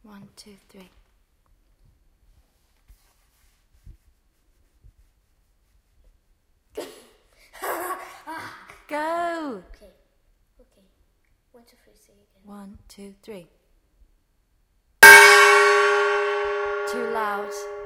1, 2, 3. Go! Okay. 1, 2, 3, say again. 1, 2, 3. Too loud.